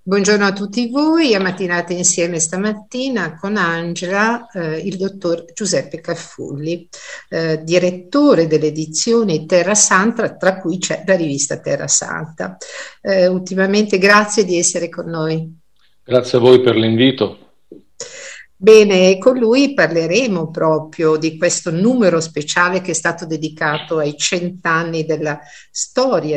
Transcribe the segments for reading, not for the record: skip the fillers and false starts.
Buongiorno a tutti voi, a mattinate insieme stamattina con Angela, il dottor Giuseppe Caffulli, direttore delle edizioni Terra Santa, tra cui c'è la rivista Terra Santa. Ultimamente grazie di essere con noi. Grazie a voi per l'invito. Bene, con lui parleremo proprio di questo numero speciale che è stato dedicato ai 100 anni della storia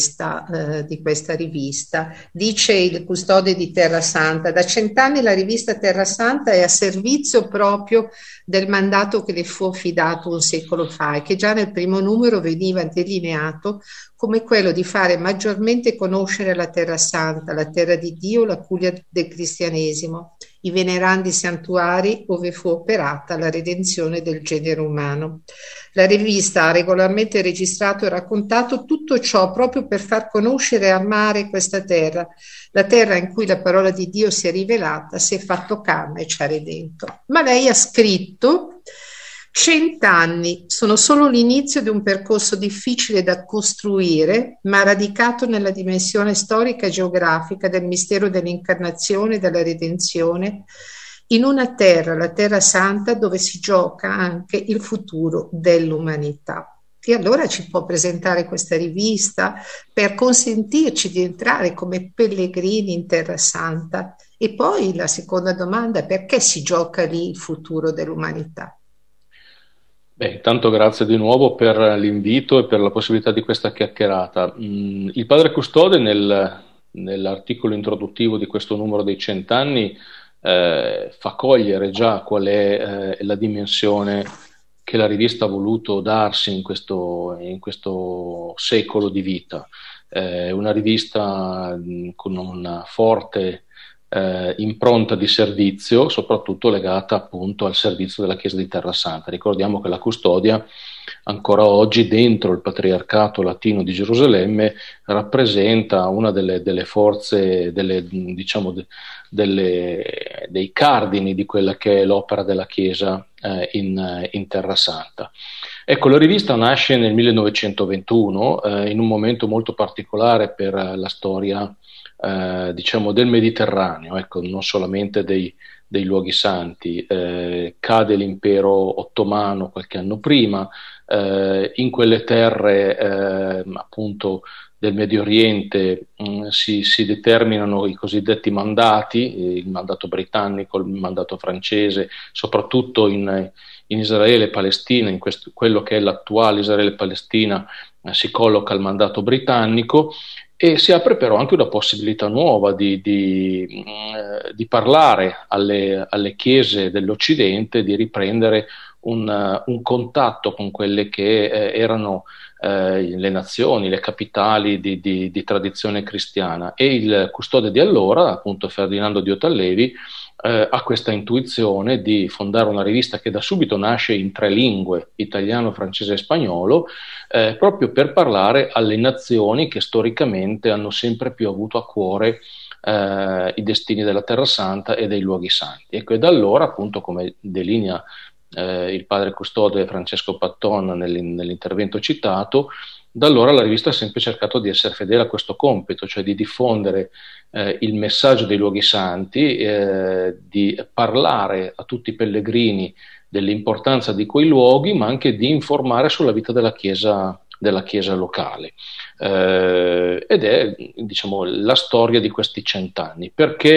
di questa rivista. Dice il custode di Terra Santa, da 100 anni la rivista Terra Santa è a servizio proprio del mandato che le fu affidato un secolo fa e che già nel primo numero veniva delineato come quello di fare maggiormente conoscere la Terra Santa, la terra di Dio, la culla del cristianesimo, i venerandi santuari ove fu operata la redenzione del genere umano. La rivista ha regolarmente registrato e raccontato tutto ciò proprio per far conoscere e amare questa terra, la terra in cui la parola di Dio si è rivelata, si è fatto carne e ci ha redento. Ma lei ha scritto: 100 anni sono solo l'inizio di un percorso difficile da costruire, ma radicato nella dimensione storica e geografica del mistero dell'incarnazione e della redenzione, in una terra, la Terra Santa, dove si gioca anche il futuro dell'umanità. E allora ci può presentare questa rivista per consentirci di entrare come pellegrini in Terra Santa. E poi la seconda domanda: perché si gioca lì il futuro dell'umanità? Beh, intanto grazie di nuovo per l'invito e per la possibilità di questa chiacchierata. Il padre Custode nell'articolo introduttivo di questo numero dei 100 anni fa cogliere già qual è la dimensione che la rivista ha voluto darsi in questo secolo di vita. Una rivista con una forte impronta di servizio, soprattutto legata appunto al servizio della Chiesa di Terra Santa. Ricordiamo che la custodia ancora oggi dentro il Patriarcato Latino di Gerusalemme rappresenta una delle forze, diciamo, dei cardini di quella che è l'opera della Chiesa in Terra Santa. Ecco, la rivista nasce nel 1921 in un momento molto particolare per la storia diciamo del Mediterraneo, ecco, non solamente dei luoghi santi. Cade l'impero ottomano qualche anno prima, in quelle terre appunto del Medio Oriente si determinano i cosiddetti mandati, il mandato britannico, il mandato francese, soprattutto in Israele e Palestina, quello che è l'attuale Israele e Palestina, si colloca il mandato britannico. E si apre però anche una possibilità nuova di parlare alle chiese dell'Occidente, di riprendere un contatto con quelle che erano le nazioni, le capitali di tradizione cristiana. E il custode di allora, appunto Ferdinando di Otallevi, ha questa intuizione di fondare una rivista che da subito nasce in 3 lingue, italiano, francese e spagnolo, proprio per parlare alle nazioni che storicamente hanno sempre più avuto a cuore i destini della Terra Santa e dei luoghi santi. Ecco, e da allora, appunto, come delinea il padre custode Francesco Patton nell'intervento citato, da allora la rivista ha sempre cercato di essere fedele a questo compito, cioè di diffondere il messaggio dei luoghi santi, di parlare a tutti i pellegrini dell'importanza di quei luoghi, ma anche di informare sulla vita della chiesa locale. Ed è, diciamo, la storia di questi 100 anni.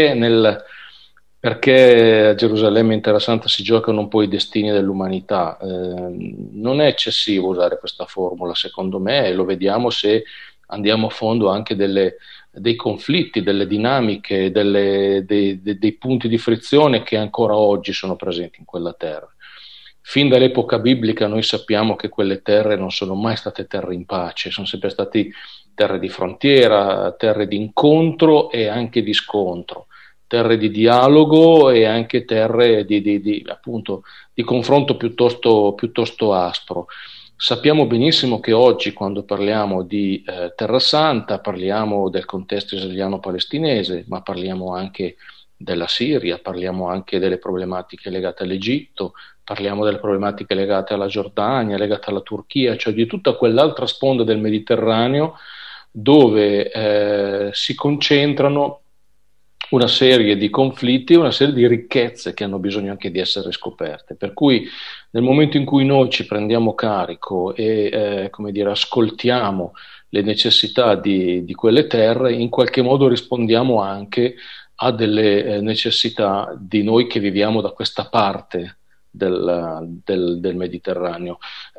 Perché a Gerusalemme in Terra Santa si giocano un po' i destini dell'umanità? Non è eccessivo usare questa formula, secondo me, e lo vediamo se andiamo a fondo anche dei conflitti, delle dinamiche, dei punti di frizione che ancora oggi sono presenti in quella terra. Fin dall'epoca biblica noi sappiamo che quelle terre non sono mai state terre in pace, sono sempre state terre di frontiera, terre di incontro e anche di scontro, terre di dialogo e anche terre appunto, di confronto piuttosto aspro. Sappiamo benissimo che oggi, quando parliamo di Terra Santa, parliamo del contesto israeliano-palestinese, ma parliamo anche della Siria, parliamo anche delle problematiche legate all'Egitto, parliamo delle problematiche legate alla Giordania, legate alla Turchia, cioè di tutta quell'altra sponda del Mediterraneo dove si concentrano una serie di conflitti e una serie di ricchezze che hanno bisogno anche di essere scoperte. Per cui nel momento in cui noi ci prendiamo carico e come dire, ascoltiamo le necessità di quelle terre, in qualche modo rispondiamo anche a delle necessità di noi che viviamo da questa parte del Mediterraneo.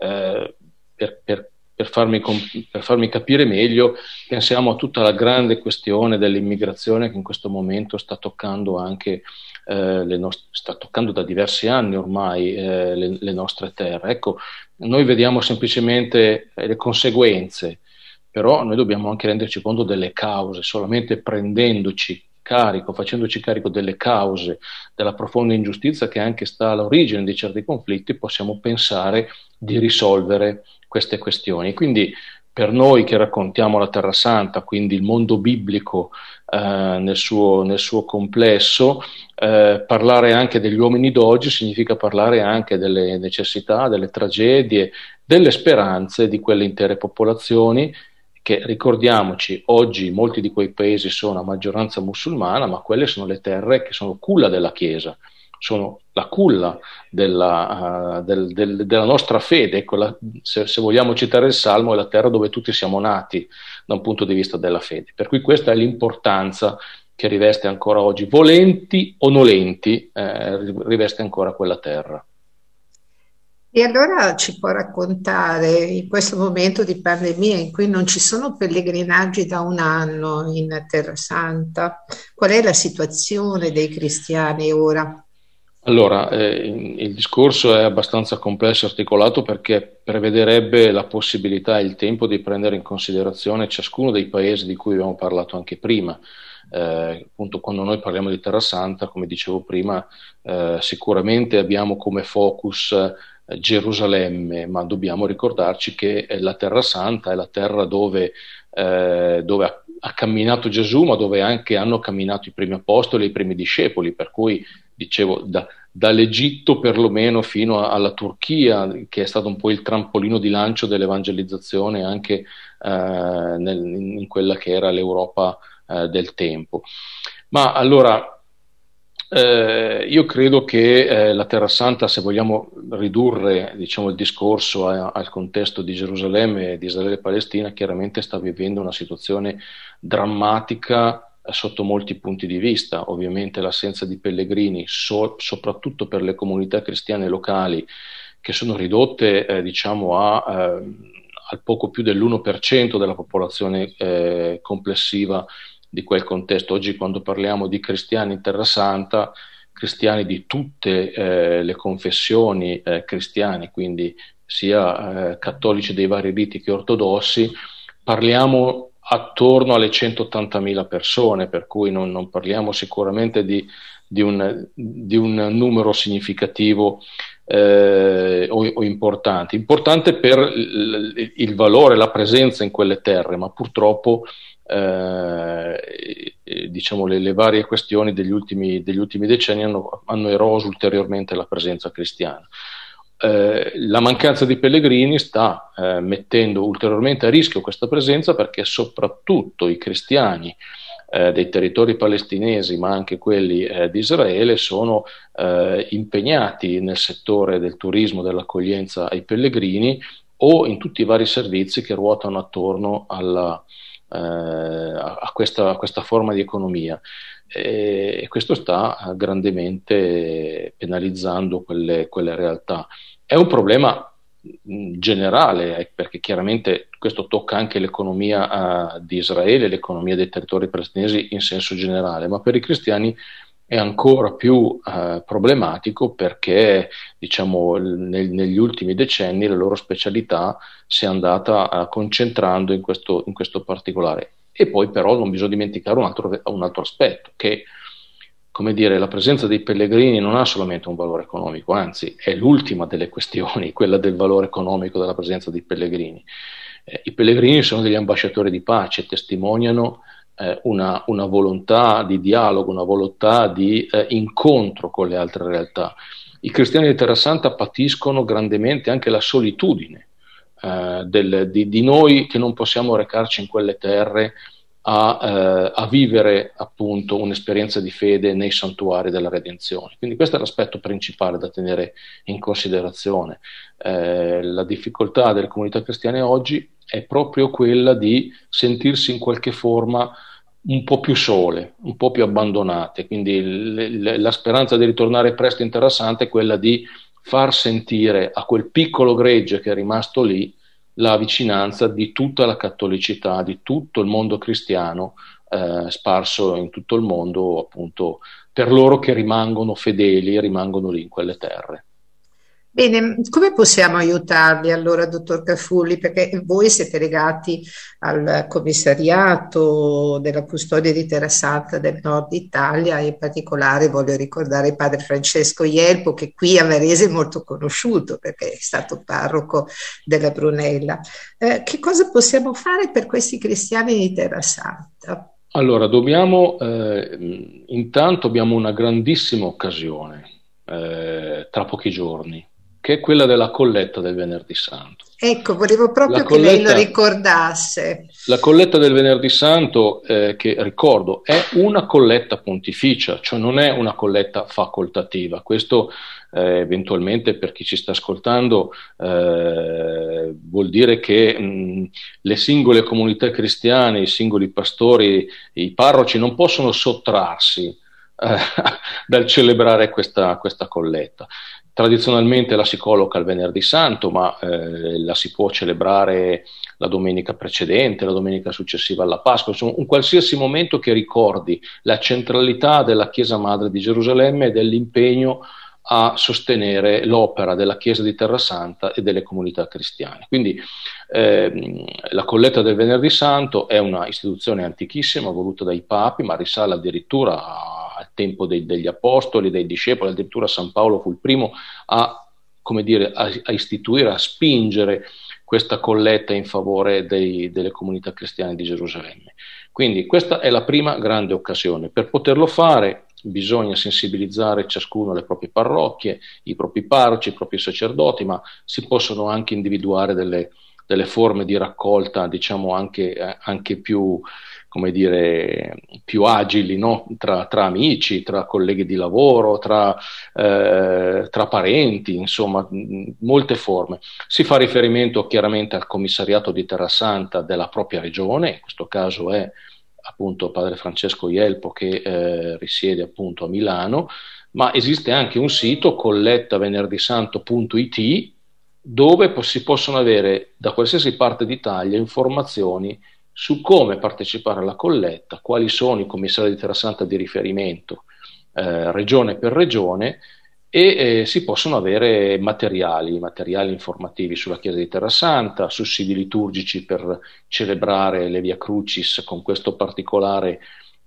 Per farmi capire meglio, pensiamo a tutta la grande questione dell'immigrazione che in questo momento sta toccando anche sta toccando da diversi anni ormai le nostre terre. Ecco, noi vediamo semplicemente le conseguenze, però noi dobbiamo anche renderci conto delle cause. Solamente prendendoci carico, facendoci carico delle cause della profonda ingiustizia che anche sta all'origine di certi conflitti, possiamo pensare di risolvere queste questioni. Quindi per noi che raccontiamo la Terra Santa, quindi il mondo biblico nel suo complesso, parlare anche degli uomini d'oggi significa parlare anche delle necessità, delle tragedie, delle speranze di quelle intere popolazioni che, ricordiamoci, oggi molti di quei paesi sono a maggioranza musulmana, ma quelle sono le terre che sono culla della Chiesa, sono la culla della nostra fede. Ecco, se vogliamo citare il Salmo, è la terra dove tutti siamo nati da un punto di vista della fede. Per cui questa è l'importanza che riveste ancora oggi, volenti o nolenti, riveste ancora quella terra. E allora ci può raccontare in questo momento di pandemia in cui non ci sono pellegrinaggi da un anno in Terra Santa, qual è la situazione dei cristiani ora? Allora, il discorso è abbastanza complesso e articolato perché prevederebbe la possibilità e il tempo di prendere in considerazione ciascuno dei paesi di cui abbiamo parlato anche prima. Appunto, quando noi parliamo di Terra Santa, come dicevo prima, sicuramente abbiamo come focus Gerusalemme, ma dobbiamo ricordarci che la Terra Santa è la terra dove ha camminato Gesù, ma dove anche hanno camminato i primi apostoli e i primi discepoli, per cui dicevo dall'Egitto perlomeno fino alla Turchia, che è stato un po' il trampolino di lancio dell'evangelizzazione anche in quella che era l'Europa del tempo. Ma allora io credo che la Terra Santa, se vogliamo ridurre, diciamo, il discorso al contesto di Gerusalemme, di Israele e Palestina, chiaramente sta vivendo una situazione drammatica sotto molti punti di vista. Ovviamente l'assenza di pellegrini, soprattutto per le comunità cristiane locali, che sono ridotte diciamo al poco più dell'1% della popolazione complessiva di quel contesto. Oggi, quando parliamo di cristiani in Terra Santa, cristiani di tutte le confessioni cristiane, quindi sia cattolici dei vari riti che ortodossi, parliamo attorno alle 180.000 persone, per cui non parliamo sicuramente di un numero significativo o importante. Importante per il valore, la presenza in quelle terre, ma purtroppo diciamo le varie questioni degli ultimi decenni hanno eroso ulteriormente la presenza cristiana. La mancanza di pellegrini sta mettendo ulteriormente a rischio questa presenza, perché soprattutto i cristiani dei territori palestinesi, ma anche quelli di Israele, sono impegnati nel settore del turismo, dell'accoglienza ai pellegrini, o in tutti i vari servizi che ruotano attorno a questa forma di economia, e questo sta grandemente penalizzando quelle realtà. È un problema generale, perché chiaramente questo tocca anche l'economia di Israele, l'economia dei territori palestinesi in senso generale, ma per i cristiani è ancora più problematico, perché diciamo negli ultimi decenni la loro specialità si è andata concentrando in questo particolare. E poi però non bisogna dimenticare un altro aspetto, che, come dire, la presenza dei pellegrini non ha solamente un valore economico, anzi è l'ultima delle questioni, quella del valore economico della presenza dei pellegrini. I pellegrini sono degli ambasciatori di pace, testimoniano una volontà di dialogo, una volontà di incontro con le altre realtà. I cristiani di Terra Santa patiscono grandemente anche la solitudine di noi che non possiamo recarci in quelle terre a vivere appunto un'esperienza di fede nei santuari della redenzione. Quindi questo è l'aspetto principale da tenere in considerazione. La difficoltà delle comunità cristiane oggi è proprio quella di sentirsi in qualche forma un po' più sole, un po' più abbandonate, quindi la speranza di ritornare presto in Terra Santa è quella di far sentire a quel piccolo gregge che è rimasto lì la vicinanza di tutta la cattolicità, di tutto il mondo cristiano sparso in tutto il mondo, appunto, per loro che rimangono fedeli e rimangono lì in quelle terre. Bene, come possiamo aiutarli allora, dottor Cafulli? Perché voi siete legati al commissariato della custodia di Terra Santa del Nord Italia e in particolare voglio ricordare padre Francesco Ielpo, che qui a Varese è molto conosciuto perché è stato parroco della Brunella. Che cosa possiamo fare per questi cristiani di Terra Santa? Allora, intanto abbiamo una grandissima occasione tra pochi giorni, che è quella della colletta del Venerdì Santo. Ecco, volevo proprio che lei lo ricordasse. La colletta del Venerdì Santo, che ricordo, è una colletta pontificia, cioè non è una colletta facoltativa. Questo eventualmente per chi ci sta ascoltando vuol dire che le singole comunità cristiane, i singoli pastori, i parroci non possono sottrarsi dal celebrare questa colletta. Tradizionalmente la si colloca il Venerdì Santo, ma la si può celebrare la domenica precedente, la domenica successiva alla Pasqua, insomma un qualsiasi momento che ricordi la centralità della Chiesa Madre di Gerusalemme e dell'impegno a sostenere l'opera della Chiesa di Terra Santa e delle comunità cristiane. Quindi la colletta del Venerdì Santo è una istituzione antichissima voluta dai papi, ma risale addirittura al tempo degli apostoli, dei discepoli. Addirittura San Paolo fu il primo a istituire, a spingere questa colletta in favore delle comunità cristiane di Gerusalemme. Quindi questa è la prima grande occasione. Per poterlo fare bisogna sensibilizzare ciascuno le proprie parrocchie, i propri parroci, i propri sacerdoti, ma si possono anche individuare delle forme di raccolta, diciamo anche più, come dire, più agili, no? Tra amici, tra colleghi di lavoro, tra parenti, insomma, molte forme. Si fa riferimento chiaramente al commissariato di Terra Santa della propria regione, in questo caso è appunto padre Francesco Ielpo che risiede appunto a Milano, ma esiste anche un sito collettavenerdìsanto.it dove si possono avere da qualsiasi parte d'Italia informazioni su come partecipare alla colletta, quali sono i commissari di Terra Santa di riferimento regione per regione e si possono avere materiali informativi sulla Chiesa di Terra Santa, sussidi liturgici per celebrare le Via Crucis con questo particolare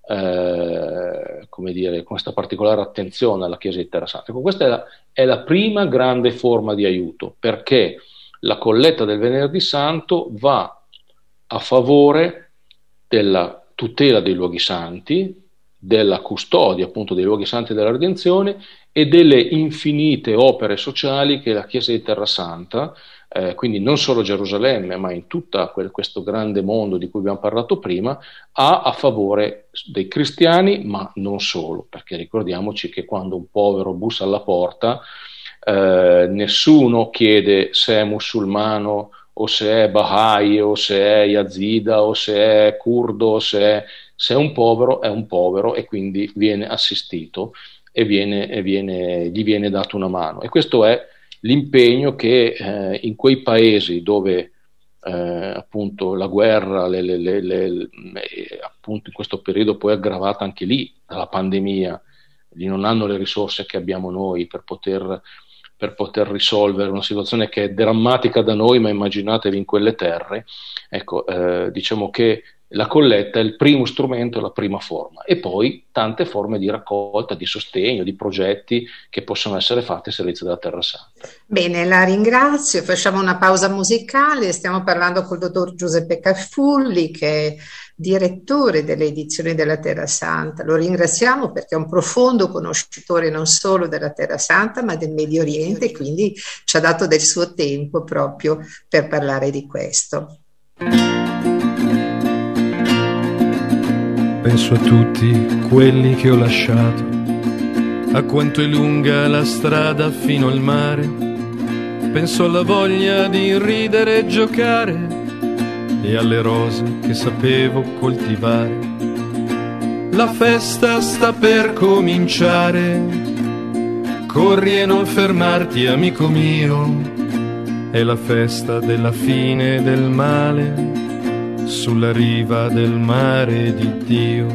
con questa particolare attenzione alla Chiesa di Terra Santa. Ecco, questa è la prima grande forma di aiuto, perché la colletta del Venerdì Santo va a favore della tutela dei luoghi santi, della custodia appunto dei luoghi santi della redenzione e delle infinite opere sociali che la Chiesa di Terra Santa, quindi non solo Gerusalemme, ma in tutto questo grande mondo di cui abbiamo parlato prima, ha a favore dei cristiani, ma non solo, perché ricordiamoci che quando un povero bussa alla porta, nessuno chiede se è musulmano o se è Bahá'í o se è Yazida o se è curdo, se è un povero e quindi viene assistito e gli viene dato una mano. E questo è l'impegno che in quei paesi dove appunto la guerra appunto in questo periodo poi aggravata anche lì dalla pandemia, lì non hanno le risorse che abbiamo noi per poter risolvere una situazione che è drammatica da noi, ma immaginatevi in quelle terre. Ecco, diciamo che la colletta è il primo strumento, la prima forma, e poi tante forme di raccolta, di sostegno, di progetti che possono essere fatti a servizio della Terra Santa. Bene, la ringrazio. Facciamo una pausa musicale. Stiamo parlando col dottor Giuseppe Cafulli, che è direttore delle edizioni della Terra Santa. Lo ringraziamo perché è un profondo conoscitore non solo della Terra Santa, ma del Medio Oriente, quindi ci ha dato del suo tempo proprio per parlare di questo. Penso a tutti quelli che ho lasciato, a quanto è lunga la strada fino al mare. Penso alla voglia di ridere e giocare e alle rose che sapevo coltivare. La festa sta per cominciare, corri e non fermarti, amico mio. È la festa della fine del male, sulla riva del mare di Dio.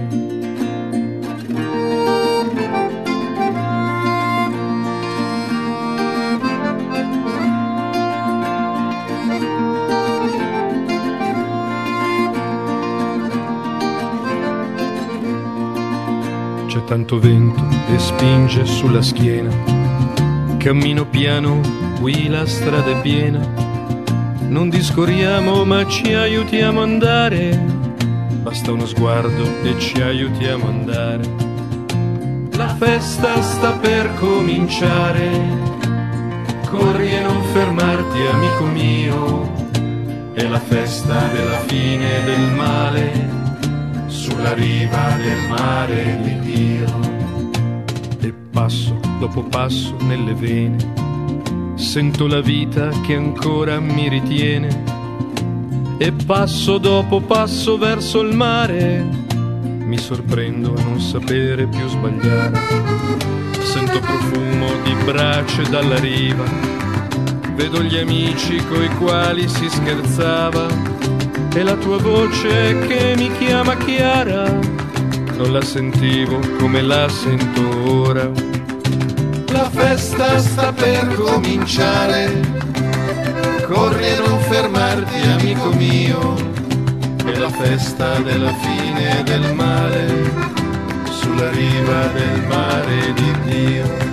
C'è tanto vento e spinge sulla schiena, cammino piano, qui la strada è piena. Non discorriamo ma ci aiutiamo ad andare, basta uno sguardo e ci aiutiamo ad andare. La festa sta per cominciare, corri e non fermarti, amico mio. È la festa della fine del male, sulla riva del mare di Dio. E passo dopo passo nelle vene, sento la vita che ancora mi ritiene. E passo dopo passo verso il mare, mi sorprendo a non sapere più sbagliare. Sento profumo di brace dalla riva, vedo gli amici coi quali si scherzava, e la tua voce che mi chiama Chiara, non la sentivo come la sento ora. La festa sta per cominciare, corri e non fermarti, amico mio. È la festa della fine del male, sulla riva del mare di Dio.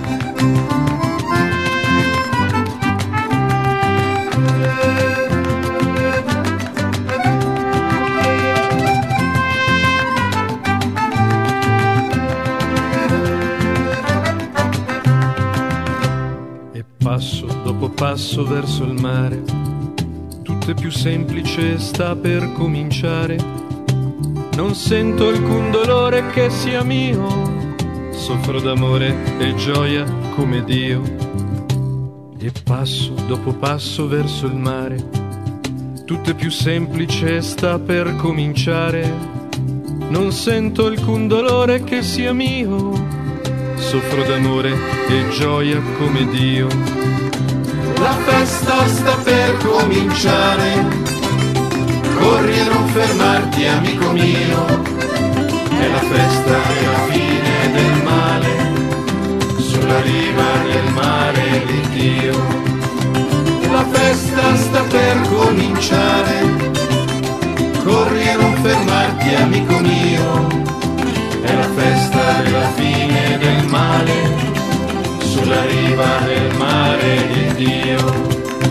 Passo dopo passo verso il mare, tutto è più semplice, sta per cominciare. Non sento alcun dolore che sia mio, soffro d'amore e gioia come Dio. E passo dopo passo verso il mare, tutto è più semplice, sta per cominciare. Non sento alcun dolore che sia mio, soffro d'amore e gioia come Dio. La festa sta per cominciare, corri e non fermarti, amico mio. È la festa della fine del male, sulla riva del mare di Dio. La festa sta per cominciare, corri e non fermarti, amico mio. È la festa della fine del male, sulla riva del mare di Dio.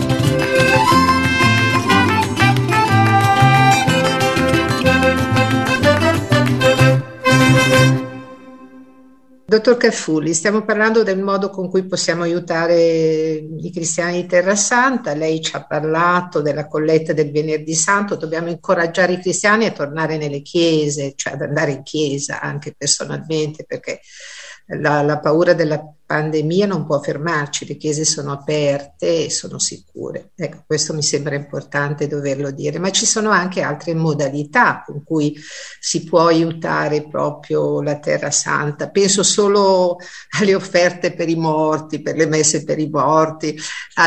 Dottor Carfulli, stiamo parlando del modo con cui possiamo aiutare i cristiani di Terra Santa. Lei ci ha parlato della colletta del Venerdì Santo. Dobbiamo incoraggiare i cristiani a tornare nelle chiese, cioè ad andare in chiesa anche personalmente, perché la paura della pandemia non può fermarci, le chiese sono aperte e sono sicure. Ecco, questo mi sembra importante doverlo dire, ma ci sono anche altre modalità con cui si può aiutare proprio la Terra Santa. Penso solo alle offerte per i morti, per le messe per i morti,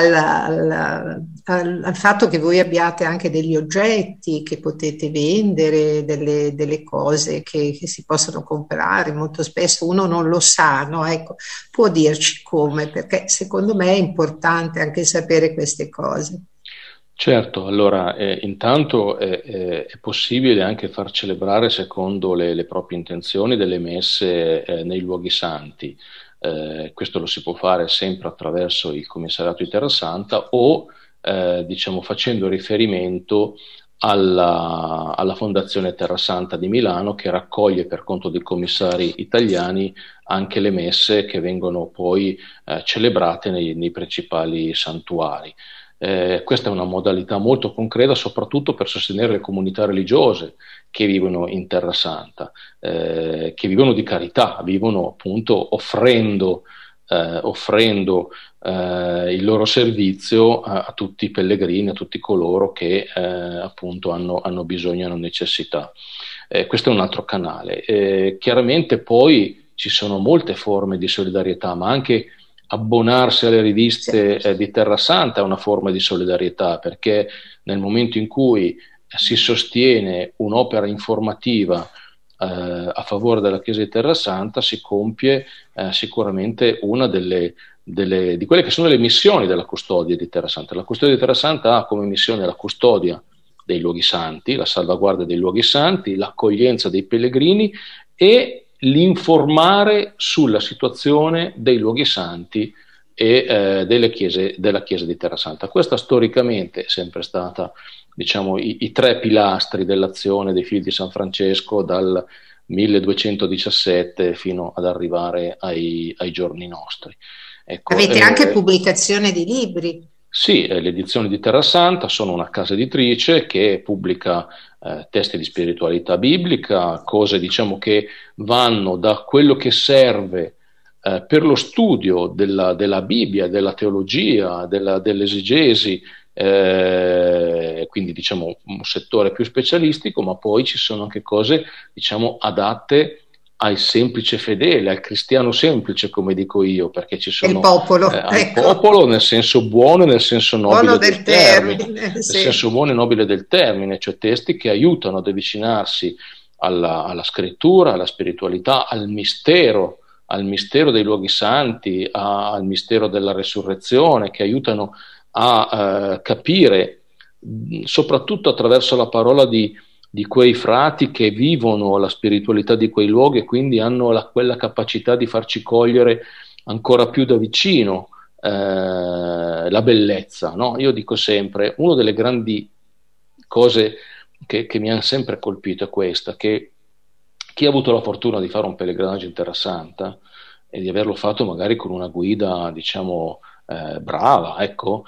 al fatto che voi abbiate anche degli oggetti che potete vendere, delle cose che si possono comprare. Molto spesso uno non lo sa, no? Ecco, può dirci come, perché secondo me è importante anche sapere queste cose. Certo, allora intanto è possibile anche far celebrare secondo le proprie intenzioni delle messe nei luoghi santi. Questo lo si può fare sempre attraverso il Commissariato di Terra Santa o diciamo facendo riferimento alla Fondazione Terra Santa di Milano, che raccoglie per conto dei commissari italiani anche le messe che vengono poi celebrate nei principali santuari. Questa è una modalità molto concreta, soprattutto per sostenere le comunità religiose che vivono in Terra Santa, che vivono di carità, vivono appunto offrendo il loro servizio a tutti i pellegrini, a tutti coloro che appunto hanno bisogno e hanno necessità. Questo è un altro canale. Chiaramente poi ci sono molte forme di solidarietà, ma anche abbonarsi alle riviste di Terra Santa è una forma di solidarietà, perché nel momento in cui si sostiene un'opera informativa a favore della Chiesa di Terra Santa, si compie sicuramente una di quelle che sono le missioni della custodia di Terra Santa. La custodia di Terra Santa ha come missione la custodia dei luoghi santi, la salvaguardia dei luoghi santi, l'accoglienza dei pellegrini e l'informare sulla situazione dei luoghi santi e della Chiesa di Terra Santa. Questa storicamente è sempre stata, diciamo, i tre pilastri dell'azione dei figli di San Francesco dal 1217 fino ad arrivare ai giorni nostri. Ecco, avete anche pubblicazione di libri? Sì, le edizioni di Terra Santa sono una casa editrice che pubblica testi di spiritualità biblica, cose diciamo che vanno da quello che serve per lo studio della Bibbia, della teologia, dell'esegesi, quindi diciamo un settore più specialistico, ma poi ci sono anche cose diciamo adatte al semplice fedele, al cristiano semplice, come dico io, perché ci sono il popolo, al popolo nel senso buono e nel senso nobile del termine, sì. nel senso buono e nobile del termine, cioè testi che aiutano ad avvicinarsi alla scrittura, alla spiritualità, al mistero dei luoghi santi, al mistero della resurrezione, che aiutano a capire, soprattutto attraverso la parola di quei frati che vivono la spiritualità di quei luoghi e quindi hanno quella capacità di farci cogliere ancora più da vicino la bellezza, no? Io dico sempre, una delle grandi cose che mi hanno sempre colpito è questa, che chi ha avuto la fortuna di fare un pellegrinaggio in Terra Santa e di averlo fatto magari con una guida, diciamo, brava, ecco,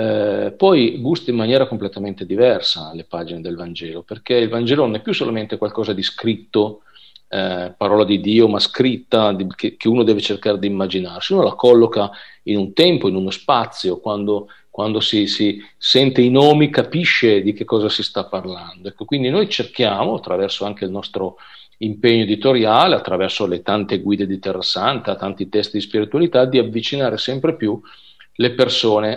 poi gusta in maniera completamente diversa le pagine del Vangelo, perché il Vangelo non è più solamente qualcosa di scritto, parola di Dio, ma scritta, che uno deve cercare di immaginarsi. Uno la colloca in un tempo, in uno spazio, quando si sente i nomi capisce di che cosa si sta parlando. Ecco, quindi noi cerchiamo, attraverso anche il nostro impegno editoriale, attraverso le tante guide di Terra Santa, tanti testi di spiritualità, di avvicinare sempre più le persone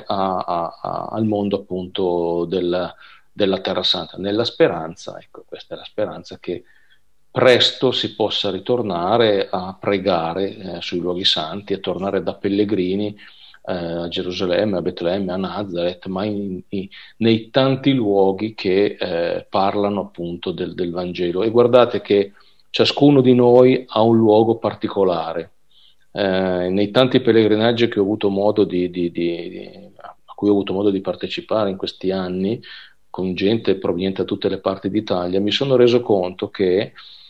al mondo appunto della Terra Santa, nella speranza, ecco, questa è la speranza, che presto si possa ritornare a pregare sui luoghi santi, a tornare da pellegrini a Gerusalemme, a Betlemme, a Nazareth, ma nei tanti luoghi che parlano appunto del Vangelo. E guardate che ciascuno di noi ha un luogo particolare. Nei tanti pellegrinaggi che ho avuto modo a cui ho avuto modo di partecipare in questi anni, con gente proveniente da tutte le parti d'Italia, mi sono reso conto che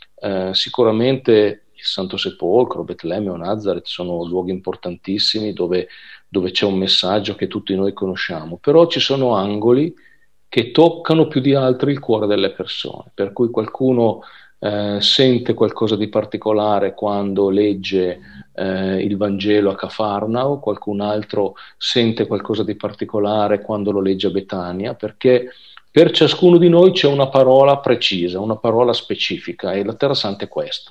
sicuramente il Santo Sepolcro, Betlemme o Nazareth sono luoghi importantissimi dove c'è un messaggio che tutti noi conosciamo, però ci sono angoli che toccano più di altri il cuore delle persone, per cui qualcuno sente qualcosa di particolare quando legge il Vangelo a Cafarnao, qualcun altro sente qualcosa di particolare quando lo legge a Betania, perché per ciascuno di noi c'è una parola precisa, una parola specifica, e la Terra Santa è questo.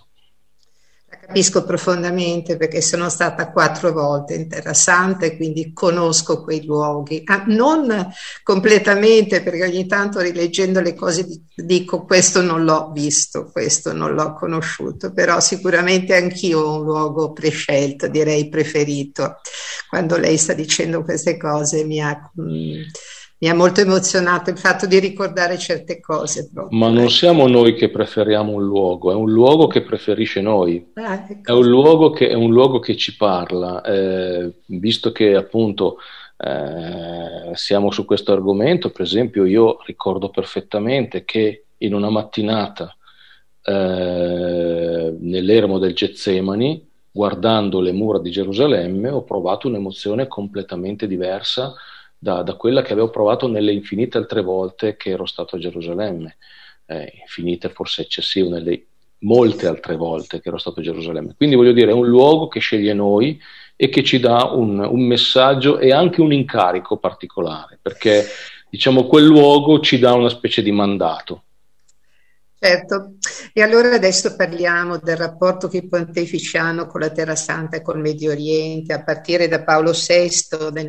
La capisco profondamente perché sono stata 4 volte in Terra Santa e quindi conosco quei luoghi. Non completamente, perché ogni tanto rileggendo le cose dico questo non l'ho visto, questo non l'ho conosciuto, però sicuramente anch'io ho un luogo prescelto, direi preferito. Quando lei sta dicendo queste cose mi ha molto emozionato il fatto di ricordare certe cose proprio. Ma non siamo noi che preferiamo un luogo, è un luogo che preferisce noi, ecco. è un luogo che ci parla, visto che appunto siamo su questo argomento. Per esempio, io ricordo perfettamente che in una mattinata nell'eremo del Getsemani, guardando le mura di Gerusalemme, ho provato un'emozione completamente diversa da quella che avevo provato nelle infinite altre volte che ero stato a Gerusalemme. Infinite forse eccessivo, nelle molte altre volte che ero stato a Gerusalemme. Quindi voglio dire, è un luogo che sceglie noi e che ci dà un messaggio e anche un incarico particolare, perché diciamo quel luogo ci dà una specie di mandato. Certo, e allora adesso parliamo del rapporto che i pontefici hanno con la Terra Santa e col Medio Oriente, a partire da Paolo VI nel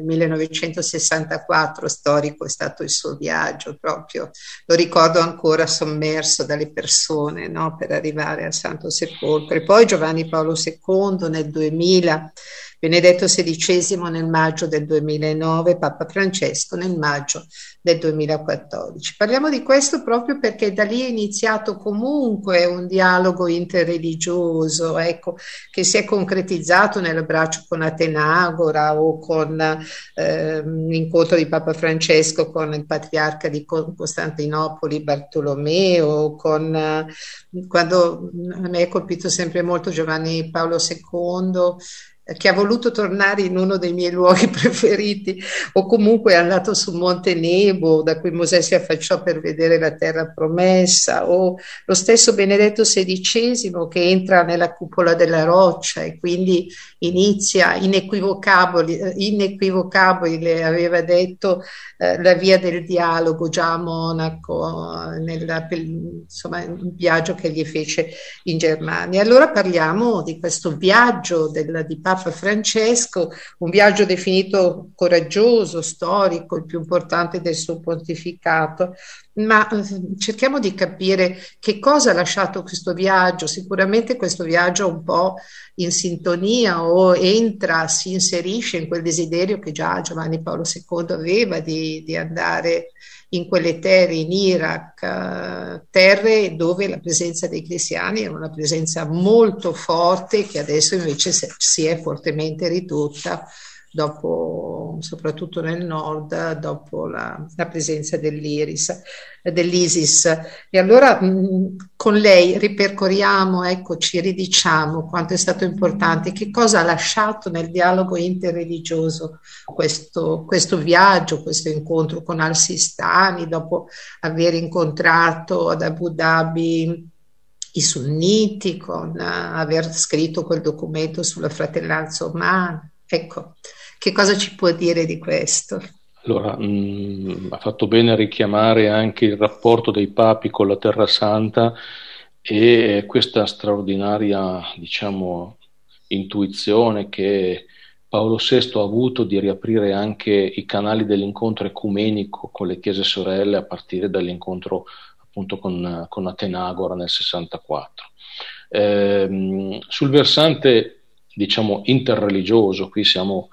1964, storico è stato il suo viaggio, proprio lo ricordo ancora, sommerso dalle persone, no, per arrivare al Santo Sepolcro, e poi Giovanni Paolo II nel 2000, Benedetto XVI nel maggio del 2009, Papa Francesco nel maggio del 2014. Parliamo di questo proprio perché da lì è iniziato comunque un dialogo interreligioso, ecco, che si è concretizzato nell'abbraccio con Atenagora o con l'incontro di Papa Francesco con il patriarca di Costantinopoli Bartolomeo, quando a me è colpito sempre molto Giovanni Paolo II, che ha voluto tornare in uno dei miei luoghi preferiti, o comunque è andato su Monte Nebo, da cui Mosè si affacciò per vedere la terra promessa, o lo stesso Benedetto XVI che entra nella cupola della roccia e quindi inizia inequivocabile, aveva detto, la via del dialogo già a Monaco, insomma, un viaggio che gli fece in Germania. Allora parliamo di questo viaggio di Papa Francesco, un viaggio definito coraggioso, storico, il più importante del suo pontificato, ma cerchiamo di capire che cosa ha lasciato questo viaggio. Sicuramente questo viaggio è un po' in sintonia o si inserisce in quel desiderio che già Giovanni Paolo II aveva di andare in quelle terre, in Iraq, terre dove la presenza dei cristiani era una presenza molto forte, che adesso invece si è fortemente ridotta, dopo, soprattutto nel nord, dopo la presenza dell'ISIS. E allora con lei ripercorriamo, ecco, ci ridiciamo quanto è stato importante, che cosa ha lasciato nel dialogo interreligioso questo viaggio, questo incontro con Al-Sistani, dopo aver incontrato ad Abu Dhabi i sunniti, con aver scritto quel documento sulla fratellanza umana. Ecco, che cosa ci può dire di questo? Allora, ha fatto bene a richiamare anche il rapporto dei papi con la Terra Santa e questa straordinaria, diciamo, intuizione che Paolo VI ha avuto di riaprire anche i canali dell'incontro ecumenico con le chiese sorelle a partire dall'incontro appunto con Atenagora nel 64. Sul versante, diciamo, interreligioso, qui siamo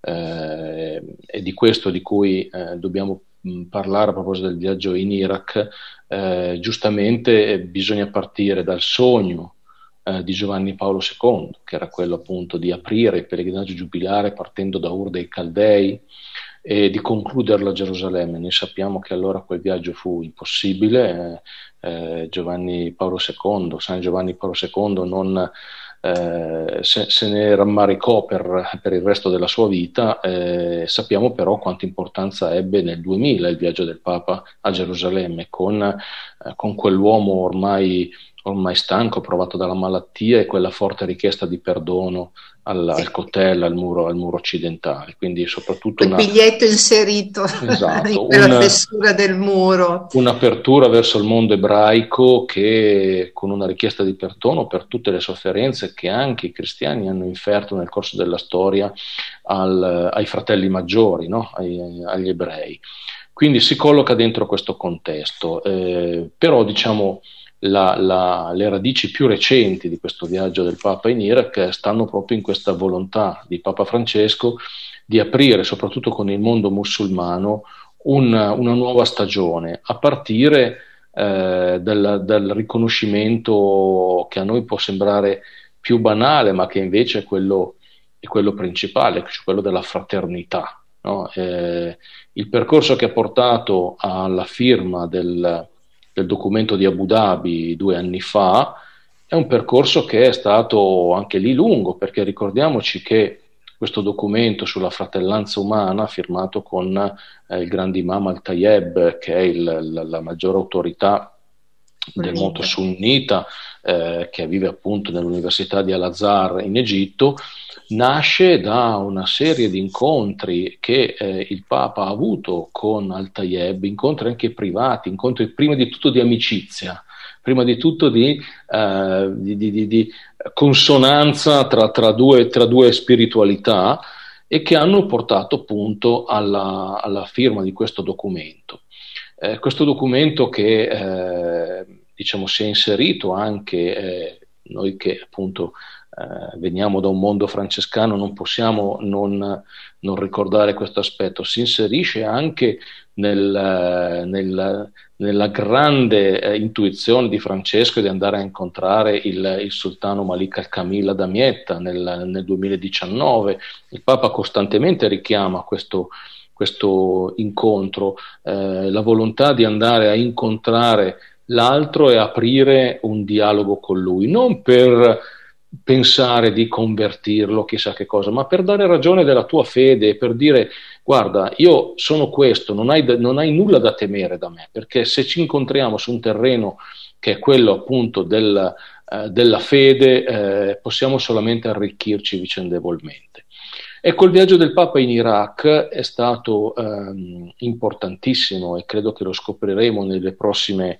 è di questo di cui dobbiamo parlare a proposito del viaggio in Iraq. Giustamente bisogna partire dal sogno di Giovanni Paolo II, che era quello appunto di aprire il pellegrinaggio giubilare partendo da Ur dei Caldei e di concluderlo a Gerusalemme. Noi sappiamo che allora quel viaggio fu impossibile. San Giovanni Paolo II non se ne rammaricò per il resto della sua vita. Sappiamo però quanta importanza ebbe nel 2000 il viaggio del Papa a Gerusalemme con quell'uomo ormai stanco, provato dalla malattia, e quella forte richiesta di perdono al Kotel, al muro occidentale. Quindi soprattutto quel biglietto inserito, esatto, in quella fessura del muro. Un'apertura verso il mondo ebraico, che con una richiesta di perdono per tutte le sofferenze che anche i cristiani hanno inferto nel corso della storia ai fratelli maggiori, no? Agli ebrei. Quindi si colloca dentro questo contesto, però diciamo le radici più recenti di questo viaggio del Papa in Iraq stanno proprio in questa volontà di Papa Francesco di aprire, soprattutto con il mondo musulmano, una nuova stagione, a partire dal riconoscimento che a noi può sembrare più banale, ma che invece è quello principale, cioè quello della fraternità, no? Il percorso che ha portato alla firma del documento di Abu Dhabi 2 anni fa è un percorso che è stato anche lì lungo, perché ricordiamoci che questo documento sulla fratellanza umana firmato con il grande imam Al-Tayeb, che è la maggiore autorità del mondo sunnita, che vive appunto nell'Università di Al-Azhar in Egitto, nasce da una serie di incontri che il Papa ha avuto con Al-Tayeb, incontri anche privati, incontri prima di tutto di amicizia, prima di tutto di consonanza tra due spiritualità, e che hanno portato appunto alla firma di questo documento. Questo documento che diciamo si è inserito anche, noi che appunto veniamo da un mondo francescano non possiamo non ricordare questo aspetto, si inserisce anche nella grande intuizione di Francesco di andare a incontrare il sultano Malik al-Kamil ad Damietta nel 2019. Il Papa costantemente richiama questo incontro, la volontà di andare a incontrare l'altro e aprire un dialogo con lui, non per pensare di convertirlo, chissà che cosa, ma per dare ragione della tua fede, per dire: guarda, io sono questo, non hai nulla da temere da me, perché se ci incontriamo su un terreno che è quello appunto della fede, possiamo solamente arricchirci vicendevolmente. Ecco, il viaggio del Papa in Iraq è stato importantissimo, e credo che lo scopriremo nei prossimi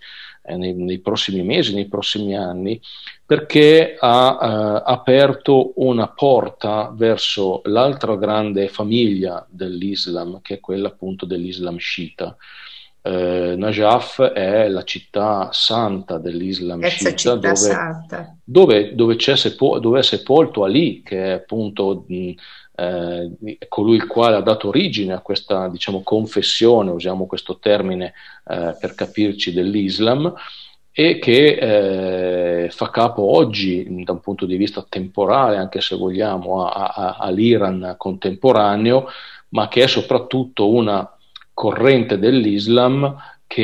mesi, nei prossimi anni, perché ha aperto una porta verso l'altra grande famiglia dell'Islam, che è quella appunto dell'Islam sciita. Najaf è la città santa dell'Islam sciita, dove è sepolto Ali, che è appunto colui il quale ha dato origine a questa, diciamo, confessione, usiamo questo termine per capirci, dell'Islam, e che fa capo oggi da un punto di vista temporale, anche se vogliamo, all'Iran contemporaneo, ma che è soprattutto una corrente dell'Islam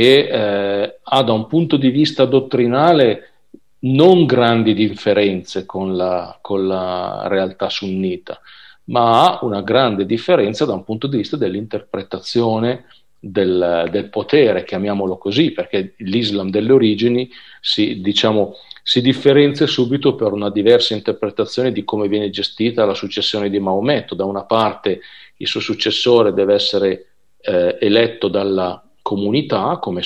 che ha da un punto di vista dottrinale non grandi differenze con la realtà sunnita, ma ha una grande differenza da un punto di vista dell'interpretazione del potere, chiamiamolo così, perché l'Islam delle origini si differenzia subito per una diversa interpretazione di come viene gestita la successione di Maometto. Da una parte il suo successore deve essere eletto dalla comunità, come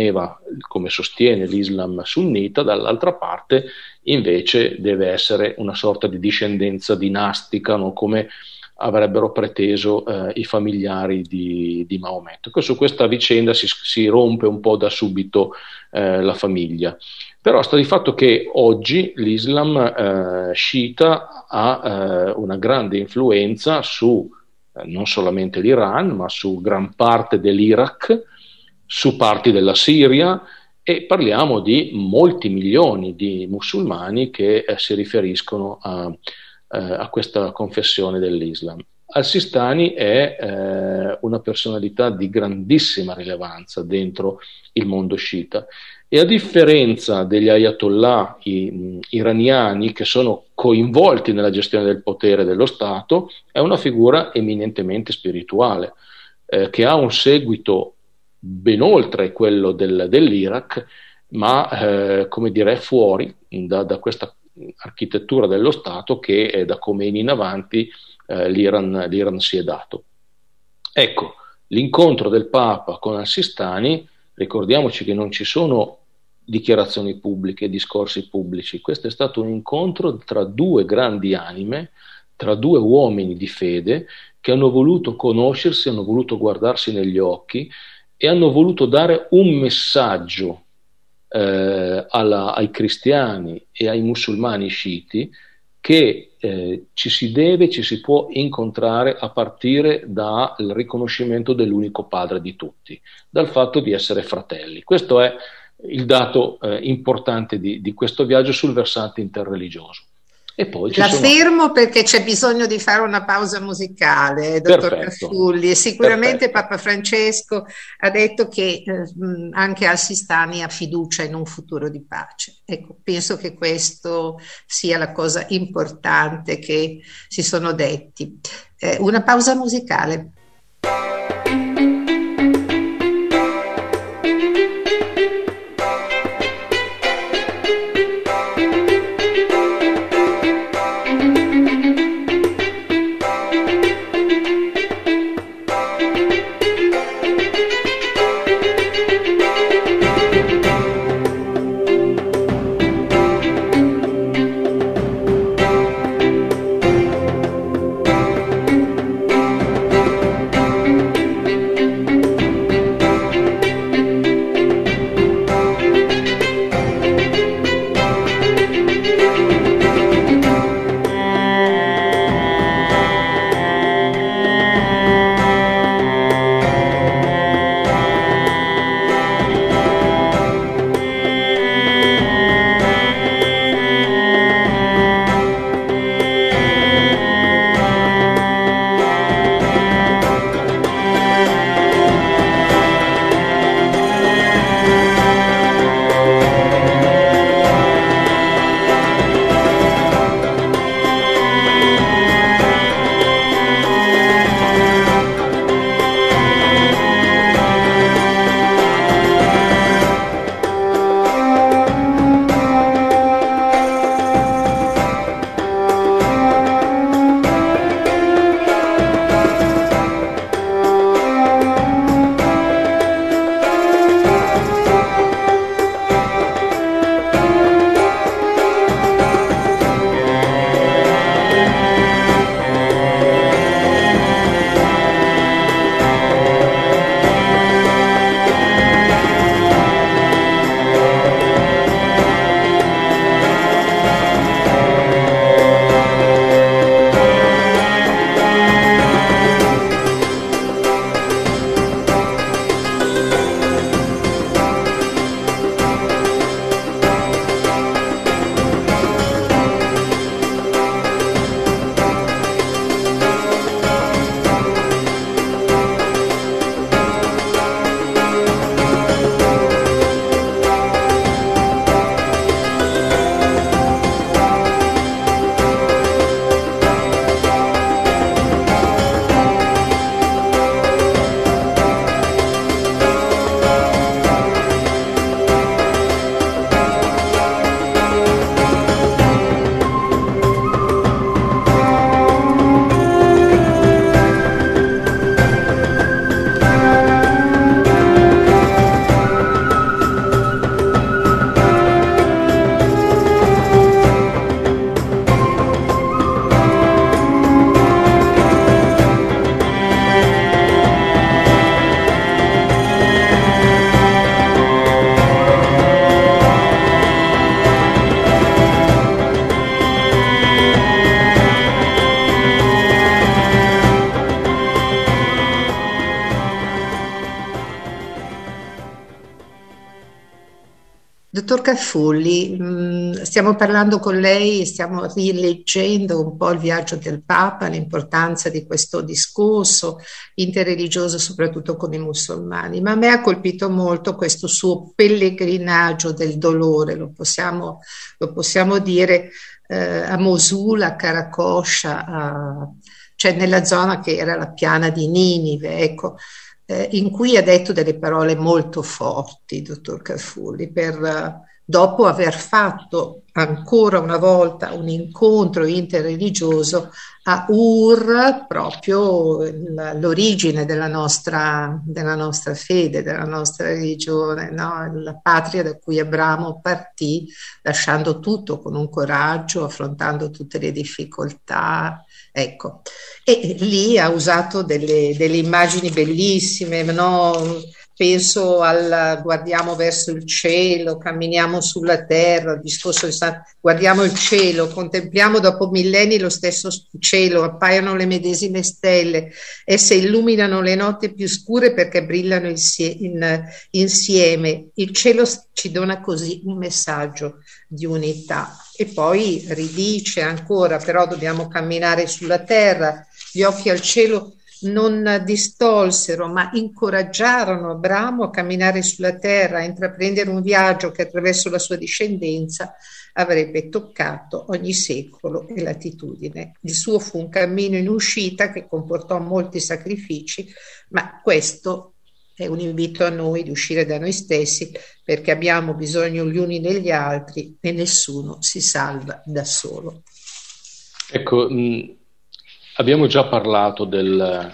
sostiene l'Islam sunnita, dall'altra parte invece deve essere una sorta di discendenza dinastica, non come avrebbero preteso i familiari di Maometto. Su questa vicenda si rompe un po' da subito la famiglia. Però sta di fatto che oggi l'Islam sciita ha una grande influenza su non solamente l'Iran, ma su gran parte dell'Iraq, su parti della Siria, e parliamo di molti milioni di musulmani che si riferiscono a questa confessione dell'Islam. Al-Sistani è una personalità di grandissima rilevanza dentro il mondo sciita, e a differenza degli ayatollah iraniani, che sono coinvolti nella gestione del potere dello Stato, è una figura eminentemente spirituale, che ha un seguito ben oltre quello dell'Iraq, ma come dire, è fuori da questa architettura dello Stato che da Khomeini in avanti l'Iran si è dato. Ecco, l'incontro del Papa con Al-Sistani, ricordiamoci che non ci sono dichiarazioni pubbliche, discorsi pubblici, questo è stato un incontro tra due grandi anime, tra due uomini di fede che hanno voluto conoscersi, hanno voluto guardarsi negli occhi e hanno voluto dare un messaggio ai cristiani e ai musulmani sciiti che ci si può incontrare a partire dal riconoscimento dell'unico padre di tutti, dal fatto di essere fratelli. Questo è il dato importante di questo viaggio sul versante interreligioso. E poi ci La sono... fermo perché c'è bisogno di fare una pausa musicale, dottor Perfetto, Caffulli, e sicuramente perfetto. Papa Francesco ha detto che anche Al-Sistani ha fiducia in un futuro di pace. Ecco, penso che questo sia la cosa importante che si sono detti. Una pausa musicale. Dottor Caffulli, stiamo parlando con lei, stiamo rileggendo un po' il viaggio del Papa, l'importanza di questo discorso interreligioso, soprattutto con i musulmani, ma a me ha colpito molto questo suo pellegrinaggio del dolore, lo possiamo dire, a Mosul, a Caracoscia, cioè nella zona che era la piana di Ninive, ecco, in cui ha detto delle parole molto forti, dottor Caffulli, dopo aver fatto ancora una volta un incontro interreligioso a Ur, proprio l'origine della nostra fede, della nostra religione, no? La patria da cui Abramo partì, lasciando tutto con un coraggio, affrontando tutte le difficoltà. Ecco, e lì ha usato delle immagini bellissime, no? penso al guardiamo verso il cielo, camminiamo sulla terra, il discorso guardiamo il cielo, contempliamo dopo millenni lo stesso cielo, appaiono le medesime stelle, esse illuminano le notti più scure perché brillano insieme. Il cielo ci dona così un messaggio di unità. E poi ridice ancora, però dobbiamo camminare sulla terra, gli occhi al cielo non distolsero, ma incoraggiarono Abramo a camminare sulla terra, a intraprendere un viaggio che attraverso la sua discendenza avrebbe toccato ogni secolo e latitudine. Il suo fu un cammino in uscita che comportò molti sacrifici, ma questo è un invito a noi di uscire da noi stessi, perché abbiamo bisogno gli uni degli altri e nessuno si salva da solo. Ecco, abbiamo già parlato del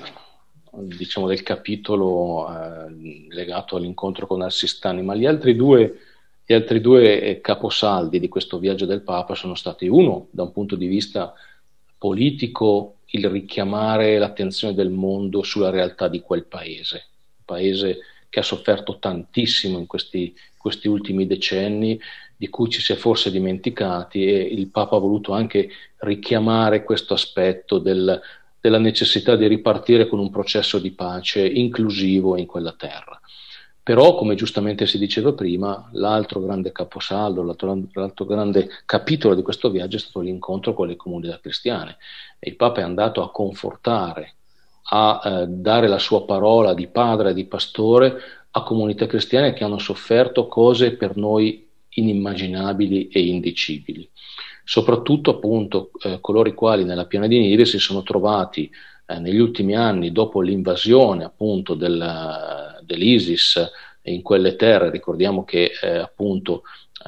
capitolo legato all'incontro con Al-Sistani, ma gli altri due caposaldi di questo viaggio del Papa sono stati: uno, da un punto di vista politico, il richiamare l'attenzione del mondo sulla realtà di quel paese che ha sofferto tantissimo in questi ultimi decenni, di cui ci si è forse dimenticati, e il Papa ha voluto anche richiamare questo aspetto della necessità di ripartire con un processo di pace inclusivo in quella terra. Però, come giustamente si diceva prima, l'altro grande caposaldo, l'altro grande capitolo di questo viaggio è stato l'incontro con le comunità cristiane. E il Papa è andato a confortare, a dare la sua parola di padre e di pastore a comunità cristiane che hanno sofferto cose per noi inimmaginabili e indicibili. Soprattutto appunto coloro i quali nella piana di Ninive si sono trovati negli ultimi anni, dopo l'invasione appunto dell'ISIS in quelle terre. Ricordiamo che appunto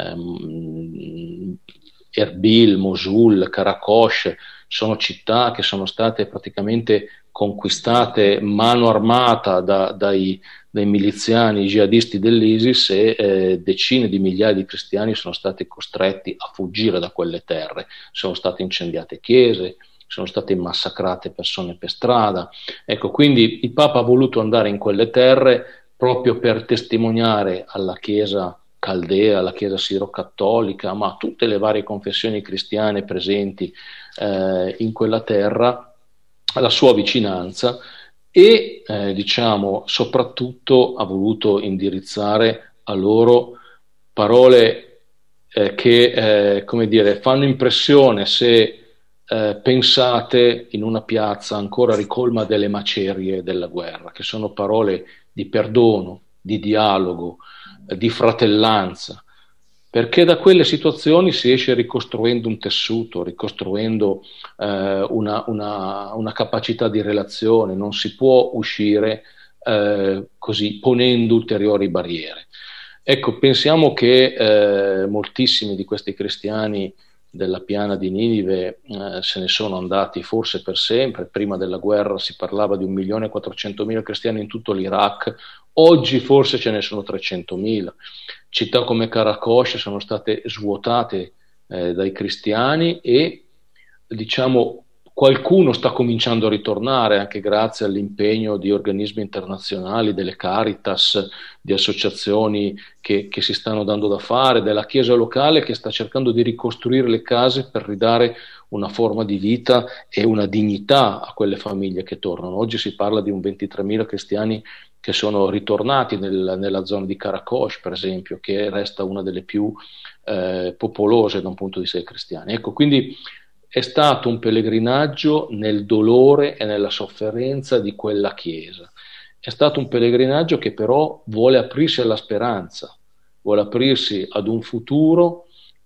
Erbil, Mosul, Karakosh sono città che sono state praticamente conquistate mano armata dai miliziani jihadisti dell'ISIS, e decine di migliaia di cristiani sono stati costretti a fuggire da quelle terre. Sono state incendiate chiese, sono state massacrate persone per strada. Ecco, quindi il Papa ha voluto andare in quelle terre proprio per testimoniare alla Chiesa caldea, alla Chiesa siro-cattolica, ma a tutte le varie confessioni cristiane presenti in quella terra, la sua vicinanza, e soprattutto ha voluto indirizzare a loro parole che fanno impressione se pensate in una piazza ancora ricolma delle macerie della guerra, che sono parole di perdono, di dialogo, di fratellanza, perché da quelle situazioni si esce ricostruendo un tessuto, ricostruendo una capacità di relazione. Non si può uscire così ponendo ulteriori barriere. Ecco, pensiamo che moltissimi di questi cristiani della piana di Ninive se ne sono andati forse per sempre. Prima della guerra si parlava di 1.400.000 cristiani in tutto l'Iraq, oggi forse ce ne sono 300.000. Città come Karakosh sono state svuotate dai cristiani, e qualcuno sta cominciando a ritornare anche grazie all'impegno di organismi internazionali, delle Caritas, di associazioni che si stanno dando da fare, della Chiesa locale che sta cercando di ricostruire le case per ridare una forma di vita e una dignità a quelle famiglie che tornano. Oggi si parla di un 23.000 cristiani che sono ritornati nella zona di Karakosh, per esempio, che resta una delle più popolose da un punto di vista dei cristiani. Ecco, quindi è stato un pellegrinaggio nel dolore e nella sofferenza di quella Chiesa. È stato un pellegrinaggio che però vuole aprirsi alla speranza, vuole aprirsi ad un futuro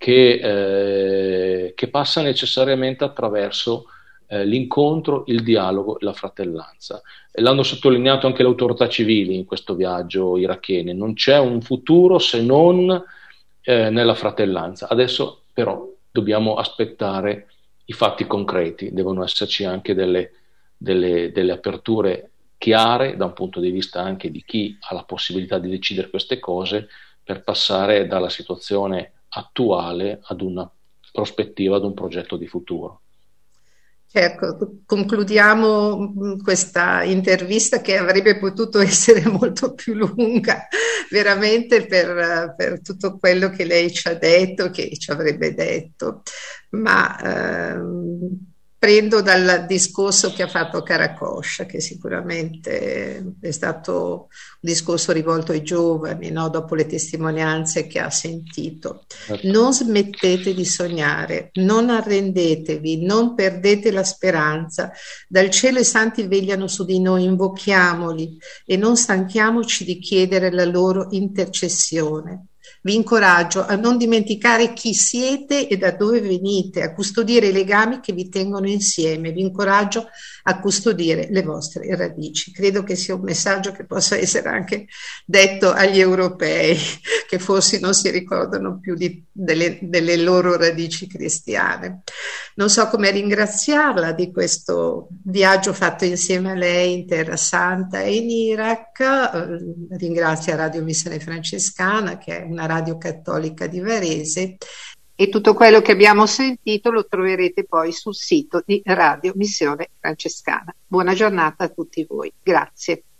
che passa necessariamente attraverso l'incontro, il dialogo e la fratellanza. E l'hanno sottolineato anche le autorità civili in questo viaggio irachene: non c'è un futuro se non nella fratellanza. Adesso però dobbiamo aspettare i fatti concreti, devono esserci anche delle aperture chiare da un punto di vista anche di chi ha la possibilità di decidere queste cose, per passare dalla situazione attuale ad una prospettiva, ad un progetto di futuro. Ecco, concludiamo questa intervista che avrebbe potuto essere molto più lunga, veramente per tutto quello che lei ci ha detto, che ci avrebbe detto, ma prendo dal discorso che ha fatto Caracoscia, che sicuramente è stato un discorso rivolto ai giovani, no? Dopo le testimonianze che ha sentito. Non smettete di sognare, non arrendetevi, non perdete la speranza. Dal cielo i santi vegliano su di noi, invochiamoli e non stanchiamoci di chiedere la loro intercessione. Vi incoraggio a non dimenticare chi siete e da dove venite, a custodire i legami che vi tengono insieme. Vi incoraggio a custodire le vostre radici. Credo che sia un messaggio che possa essere anche detto agli europei, che forse non si ricordano più delle loro radici cristiane. Non so come ringraziarla di questo viaggio fatto insieme a lei in Terra Santa e in Iraq. Ringrazio Radio Missione Francescana, che è una radio cattolica di Varese, e tutto quello che abbiamo sentito lo troverete poi sul sito di Radio Missione Francescana. Buona giornata a tutti voi. Grazie.